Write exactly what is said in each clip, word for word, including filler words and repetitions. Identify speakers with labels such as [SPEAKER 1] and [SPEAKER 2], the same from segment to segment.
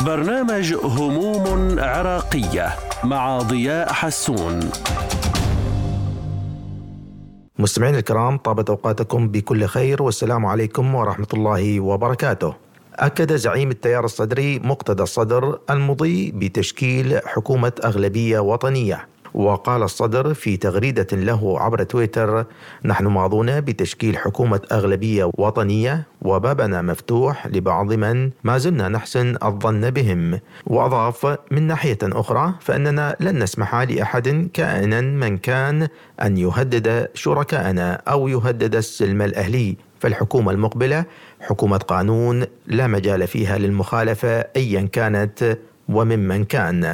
[SPEAKER 1] برنامج هموم عراقية مع ضياء حسون.
[SPEAKER 2] مستمعين الكرام، طابت أوقاتكم بكل خير والسلام عليكم ورحمة الله وبركاته. أكد زعيم التيار الصدري مقتدى الصدر المضي بتشكيل حكومة أغلبية وطنية، وقال الصدر في تغريدة له عبر تويتر: نحن ماضون بتشكيل حكومة أغلبية وطنية وبابنا مفتوح لبعض من ما زلنا نحسن الظن بهم. وأضاف: من ناحية أخرى فإننا لن نسمح لأحد كائنا من كان أن يهدد شركائنا أو يهدد السلم الأهلي، فالحكومة المقبلة حكومة قانون لا مجال فيها للمخالفة أيا كانت وممن كان.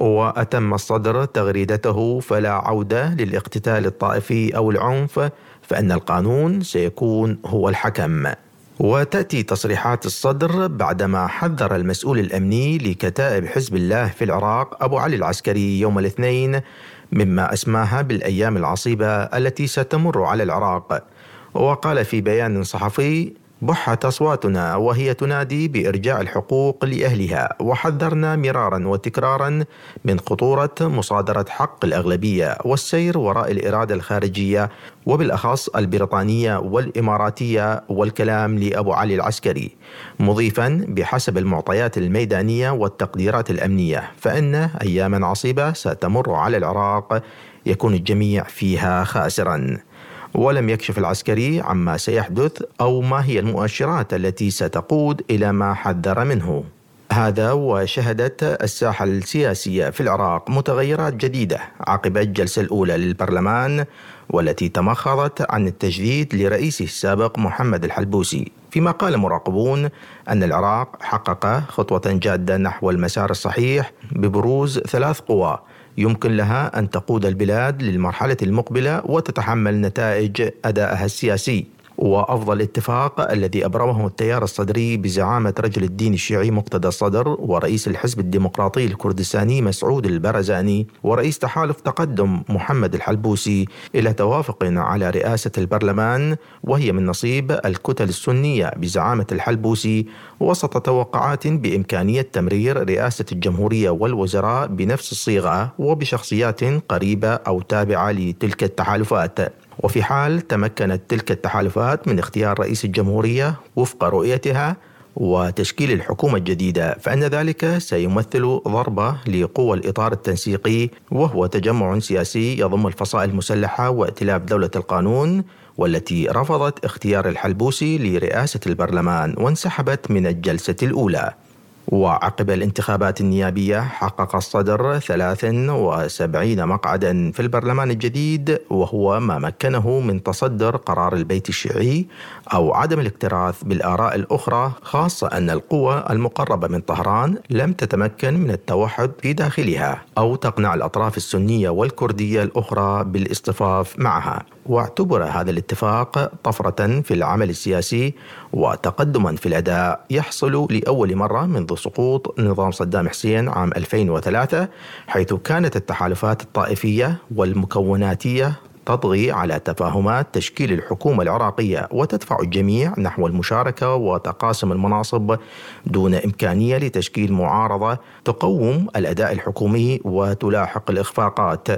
[SPEAKER 2] وأتم الصدر تغريدته: فلا عودة للاقتتال الطائفي أو العنف، فإن القانون سيكون هو الحكم. وتأتي تصريحات الصدر بعدما حذر المسؤول الأمني لكتائب حزب الله في العراق أبو علي العسكري يوم الاثنين مما أسماها بالأيام العصيبة التي ستمر على العراق. وقال في بيان صحفي: بحت أصواتنا وهي تنادي بإرجاع الحقوق لأهلها، وحذرنا مرارا وتكرارا من خطورة مصادرة حق الأغلبية والسير وراء الإرادة الخارجية وبالأخص البريطانية والإماراتية، والكلام لأبو علي العسكري، مضيفا: بحسب المعطيات الميدانية والتقديرات الأمنية فإن أياما عصيبة ستمر على العراق يكون الجميع فيها خاسرا. ولم يكشف العسكري عما سيحدث أو ما هي المؤشرات التي ستقود إلى ما حذر منه. هذا وشهدت الساحة السياسية في العراق متغيرات جديدة عقب الجلسة الأولى للبرلمان، والتي تمخضت عن التجديد لرئيسه السابق محمد الحلبوسي، فيما قال مراقبون أن العراق حقق خطوة جادة نحو المسار الصحيح ببروز ثلاث قوى يمكن لها أن تقود البلاد للمرحلة المقبلة وتتحمل نتائج أدائها السياسي. وأفضل اتفاق الذي أبرمه التيار الصدري بزعامة رجل الدين الشيعي مقتدى الصدر ورئيس الحزب الديمقراطي الكردستاني مسعود البرزاني ورئيس تحالف تقدم محمد الحلبوسي إلى توافق على رئاسة البرلمان، وهي من نصيب الكتل السنية بزعامة الحلبوسي، وسط توقعات بإمكانية تمرير رئاسة الجمهورية والوزراء بنفس الصيغة وبشخصيات قريبة أو تابعة لتلك التحالفات. وفي حال تمكنت تلك التحالفات من اختيار رئيس الجمهورية وفق رؤيتها وتشكيل الحكومة الجديدة، فإن ذلك سيمثل ضربة لقوى الإطار التنسيقي، وهو تجمع سياسي يضم الفصائل المسلحة وائتلاف دولة القانون، والتي رفضت اختيار الحلبوسي لرئاسة البرلمان وانسحبت من الجلسة الأولى. وعقب الانتخابات النيابية حقق الصدر ثلاث وسبعين مقعدا في البرلمان الجديد، وهو ما مكنه من تصدر قرار البيت الشيعي أو عدم الاكتراث بالآراء الأخرى، خاصة أن القوى المقربة من طهران لم تتمكن من التوحد في داخلها أو تقنع الأطراف السنية والكردية الأخرى بالاصطفاف معها. واعتبر هذا الاتفاق طفرة في العمل السياسي وتقدما في الأداء يحصل لأول مرة منذ سقوط نظام صدام حسين عام ألفين وثلاثة، حيث كانت التحالفات الطائفية والمكوناتية تطغي على تفاهمات تشكيل الحكومة العراقية وتدفع الجميع نحو المشاركة وتقاسم المناصب دون إمكانية لتشكيل معارضة تقوم الأداء الحكومي وتلاحق الإخفاقات.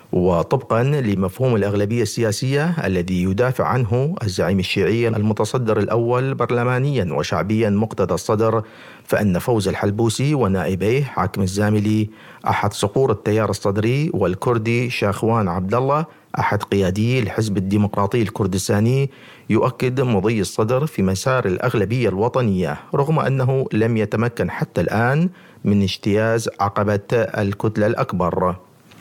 [SPEAKER 2] وطبقا لمفهوم الأغلبية السياسية الذي يدافع عنه الزعيم الشيعي المتصدر الأول برلمانيا وشعبيا مقتدى الصدر، فإن فوز الحلبوسي ونائبيه حاكم الزاملي أحد صقور التيار الصدري، والكردي شاخوان عبد الله أحد قيادي الحزب الديمقراطي الكردستاني، يؤكد مضي الصدر في مسار الأغلبية الوطنية، رغم أنه لم يتمكن حتى الآن من اجتياز عقبة الكتلة الأكبر.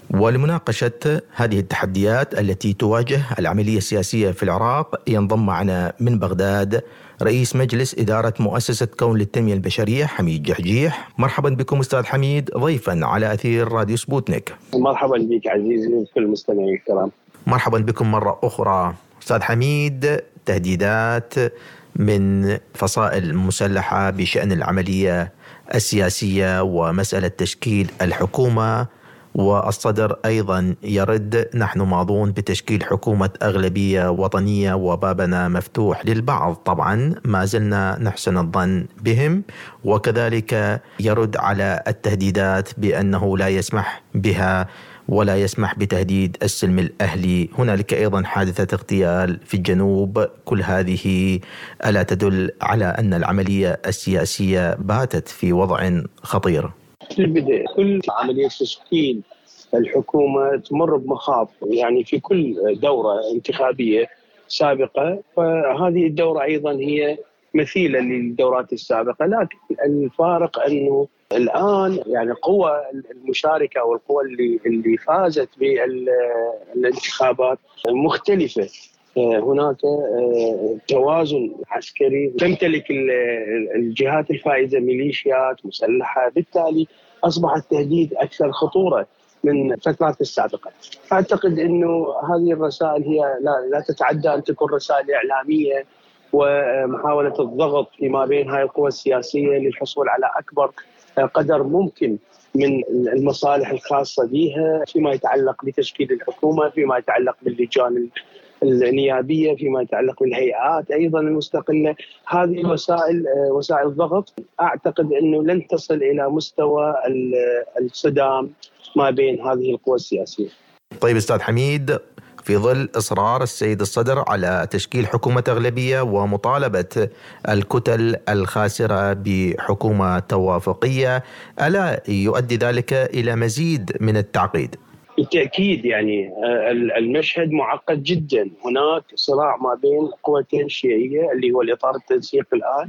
[SPEAKER 2] ولمناقشة هذه التحديات التي تواجه العملية السياسية في العراق ينضم معنا من بغداد رئيس مجلس إدارة مؤسسة كون للتنمية البشرية حميد جحجيح. مرحبا بكم أستاذ حميد ضيفا على أثير راديو سبوتنيك.
[SPEAKER 3] مرحبا بك عزيزي وكل المستمعين الكرام.
[SPEAKER 2] مرحبا بكم مرة أخرى. أستاذ حميد، تهديدات من فصائل مسلحة بشأن العملية السياسية ومسألة تشكيل الحكومة والصدر أيضا يرد: نحن ماضون بتشكيل حكومة أغلبية وطنية وبابنا مفتوح للبعض. طبعا ما زلنا نحسن الظن بهم. وكذلك يرد على التهديدات بأنه لا يسمح بها ولا يسمح بتهديد السلم الأهلي. هنالك أيضا حادثة اغتيال في الجنوب. كل هذه ألا تدل على أن العملية السياسية باتت في وضع خطير؟
[SPEAKER 3] في البداية كل عملية تشكيل الحكومة تمر بمخاض، يعني في كل دورة انتخابية سابقة، فهذه الدورة أيضا هي مثيلة للدورات السابقة. لكن الفارق أنه الآن يعني قوى المشاركة والقوى اللي اللي فازت بالانتخابات مختلفة. هناك توازن عسكري، تمتلك الجهات الفائزة ميليشيات مسلحة، بالتالي أصبح التهديد أكثر خطورة من الفترات السابقة. أعتقد أنه هذه الرسائل هي لا, لا تتعدى أن تكون رسائل إعلامية ومحاولة الضغط فيما بين هاي القوى السياسية للحصول على أكبر قدر ممكن من المصالح الخاصة بها فيما يتعلق بتشكيل الحكومة، فيما يتعلق باللجان النيابية، فيما يتعلق بالهيئات أيضا المستقلة. هذه الوسائل وسائل ضغط أعتقد أنه لن تصل إلى مستوى الصدام ما بين هذه القوى السياسية.
[SPEAKER 2] طيب أستاذ حميد، في ظل إصرار السيد الصدر على تشكيل حكومة أغلبية ومطالبة الكتل الخاسرة بحكومة توافقية، ألا يؤدي ذلك إلى مزيد من التعقيد؟
[SPEAKER 3] بالتأكيد، يعني المشهد معقد جدا. هناك صراع ما بين قوتين شيعية اللي هو الإطار التنسيق الآن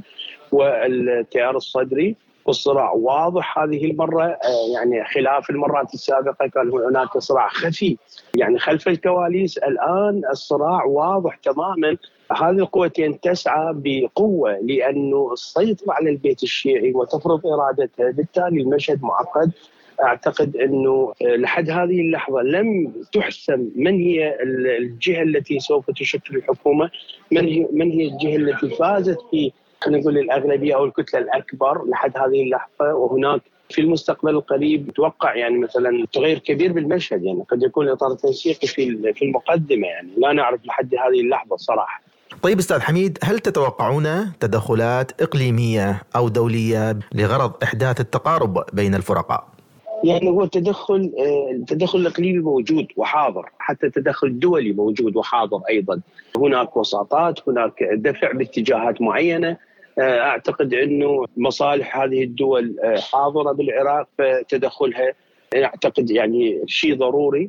[SPEAKER 3] والتيار الصدري، والصراع واضح هذه المرة. يعني خلاف المرات السابقة كان هناك صراع خفي يعني خلف الكواليس، الآن الصراع واضح تماما. هذه القوتين تسعى بقوة لأنه السيطرة على البيت الشيعي وتفرض إرادتها، بالتالي المشهد معقد. أعتقد أنه لحد هذه اللحظة لم تحسم من هي الجهة التي سوف تشكل الحكومة، من هي من هي الجهة التي فازت في خلينا نقول الأغلبية أو الكتلة الأكبر لحد هذه اللحظة. وهناك في المستقبل القريب توقع يعني مثلا تغير كبير بالمشهد، يعني قد يكون الإطار التنسيقي في في المقدمة، يعني لا نعرف لحد هذه اللحظة صراحة.
[SPEAKER 2] طيب أستاذ حميد، هل تتوقعون تدخلات إقليمية أو دولية لغرض إحداث التقارب بين الفرقاء؟
[SPEAKER 3] يعني هو التدخل التدخل الإقليمي موجود وحاضر، حتى التدخل الدولي موجود وحاضر أيضا. هناك وساطات، هناك دفع باتجاهات معينة. أعتقد أنه مصالح هذه الدول حاضرة بالعراق، فتدخلها أعتقد يعني شيء ضروري.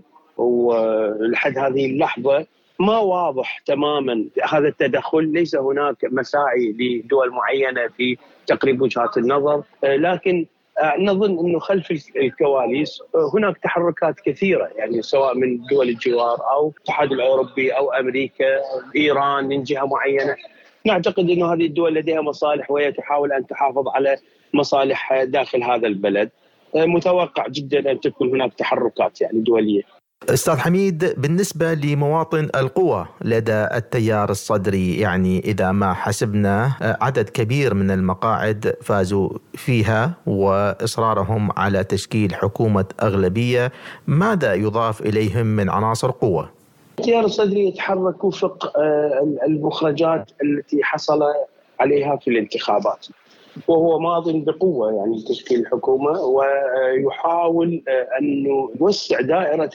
[SPEAKER 3] ولحد هذه اللحظة ما واضح تماما هذا التدخل. ليس هناك مساعي لدول معينة في تقريب وجهات النظر، لكن نظن أنه خلف الكواليس هناك تحركات كثيرة، يعني سواء من دول الجوار أو الاتحاد الأوروبي أو أمريكا، إيران من جهة معينة. نعتقد أنه هذه الدول لديها مصالح وهي تحاول أن تحافظ على مصالحها داخل هذا البلد. متوقع جدا أن تكون هناك تحركات يعني دولية.
[SPEAKER 2] أستاذ حميد، بالنسبة لمواطن القوى لدى التيار الصدري، يعني إذا ما حسبنا عدد كبير من المقاعد فازوا فيها وإصرارهم على تشكيل حكومة أغلبية، ماذا يضاف إليهم من عناصر قوة؟
[SPEAKER 3] التيار الصدري يتحرك وفق المخرجات التي حصل عليها في الانتخابات، وهو ماض بقوة يعني تشكيل الحكومة، ويحاول أنه يوسع دائرة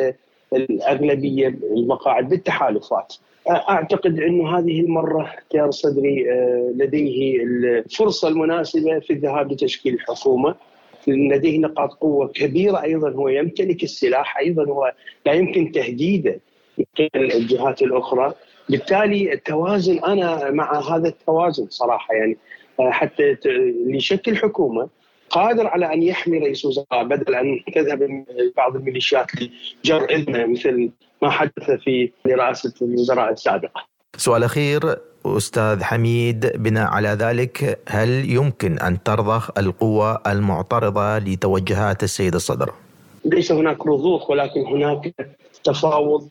[SPEAKER 3] الأغلبية المقاعد بالتحالفات. أعتقد أنه هذه المرة التيار الصدري لديه الفرصة المناسبة في الذهاب لتشكيل الحكومة. لديه نقاط قوة كبيرة، أيضا هو يمتلك السلاح، أيضا هو لا يمكن تهديده من الجهات الأخرى. بالتالي التوازن، أنا مع هذا التوازن صراحة، يعني حتى ليشكل حكومة قادر على أن يحمي رئيس وزراء بدل أن تذهب بعض الميليشيات لجر إذنه مثل ما حدث في رئاسة الوزراء السابقة.
[SPEAKER 2] سؤال أخير أستاذ حميد، بناء على ذلك هل يمكن أن ترضخ القوى المعترضة لتوجهات السيد الصدر؟
[SPEAKER 3] ليس هناك رضوخ، ولكن هناك تفاوض،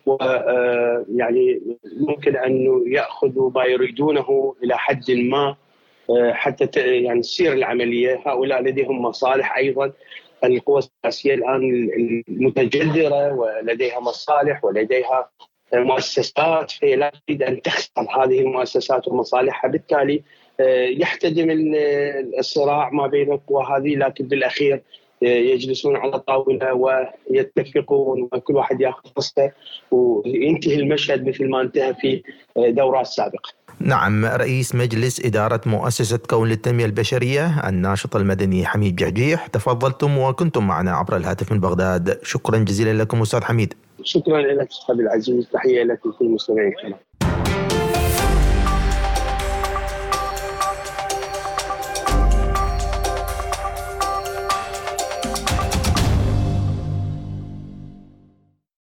[SPEAKER 3] ويعني ممكن أن يأخذوا ما يريدونه إلى حد ما حتى يعني تسير العملية. هؤلاء لديهم مصالح أيضا، القوى السياسية الآن المتجذرة ولديها مصالح ولديها مؤسسات، فهي لا تريد أن تخسر هذه المؤسسات ومصالحها، بالتالي يحتدم الصراع ما بين القوى هذه، لكن بالأخير يجلسون على طاولة ويتفقون وكل واحد يأخذ قسطه وينتهي المشهد مثل ما انتهى في دورات سابقة.
[SPEAKER 2] نعم، رئيس مجلس إدارة مؤسسة كون للتنمية البشرية الناشط المدني حميد جحجيح، تفضلتم وكنتم معنا عبر الهاتف من بغداد. شكرا جزيلا لكم أستاذ حميد.
[SPEAKER 3] شكرا لك أستاذ العزيز، تحية لك ولكل المستمعين.